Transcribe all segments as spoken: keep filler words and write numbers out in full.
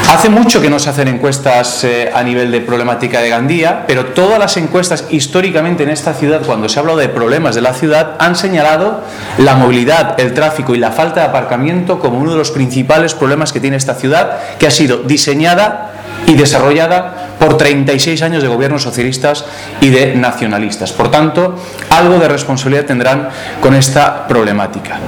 Hace mucho que no se hacen encuestas eh, a nivel de problemática de Gandía, pero todas las encuestas históricamente en esta ciudad, cuando se ha hablado de problemas de la ciudad, han señalado la movilidad, el tráfico y la falta de aparcamiento como uno de los principales problemas que tiene esta ciudad, que ha sido diseñada y desarrollada por treinta y seis años de gobiernos socialistas y de nacionalistas. Por tanto, algo de responsabilidad tendrán con esta problemática.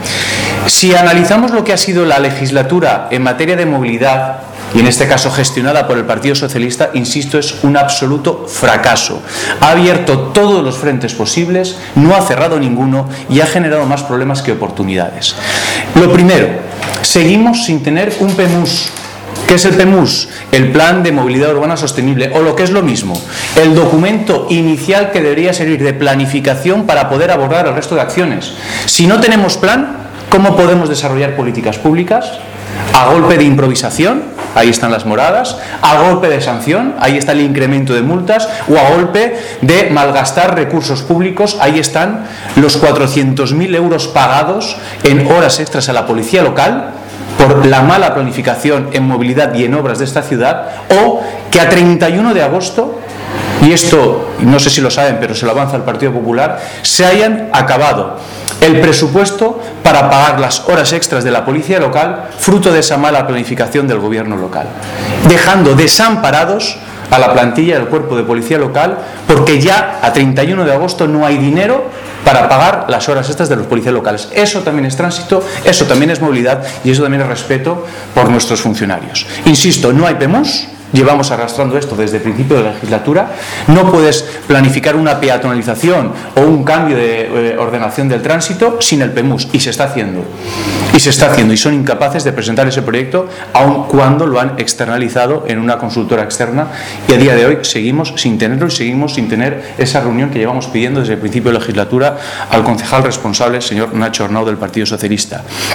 Si analizamos lo que ha sido la legislatura en materia de movilidad, y en este caso gestionada por el Partido Socialista, insisto, es un absoluto fracaso. Ha abierto todos los frentes posibles, no ha cerrado ninguno y ha generado más problemas que oportunidades. Lo primero, seguimos sin tener un P M U S. ¿Qué es el P M U S? El Plan de Movilidad Urbana Sostenible, o lo que es lo mismo, el documento inicial que debería servir de planificación para poder abordar el resto de acciones. Si no tenemos plan, ¿cómo podemos desarrollar políticas públicas? A golpe de improvisación, ahí están las moradas, a golpe de sanción, ahí está el incremento de multas, o a golpe de malgastar recursos públicos, ahí están los cuatrocientos mil euros pagados en horas extras a la policía local por la mala planificación en movilidad y en obras de esta ciudad, o que a treinta y uno de agosto, y esto no sé si lo saben, pero se lo avanza el Partido Popular, se hayan acabado el presupuesto para pagar las horas extras de la policía local, fruto de esa mala planificación del gobierno local, dejando desamparados a la plantilla del cuerpo de policía local, porque ya a treinta y uno de agosto no hay dinero para pagar las horas extras de los policías locales. Eso también es tránsito, eso también es movilidad y eso también es respeto por nuestros funcionarios. Insisto, no hay P M U S. Llevamos arrastrando esto desde el principio de la legislatura. No puedes planificar una peatonalización o un cambio de eh, ordenación del tránsito sin el P M U S, y se está haciendo. Y se está haciendo, y son incapaces de presentar ese proyecto, aun cuando lo han externalizado en una consultora externa, y a día de hoy seguimos sin tenerlo y seguimos sin tener esa reunión que llevamos pidiendo desde el principio de la legislatura al concejal responsable, el señor Nacho Arnau, del Partido Socialista.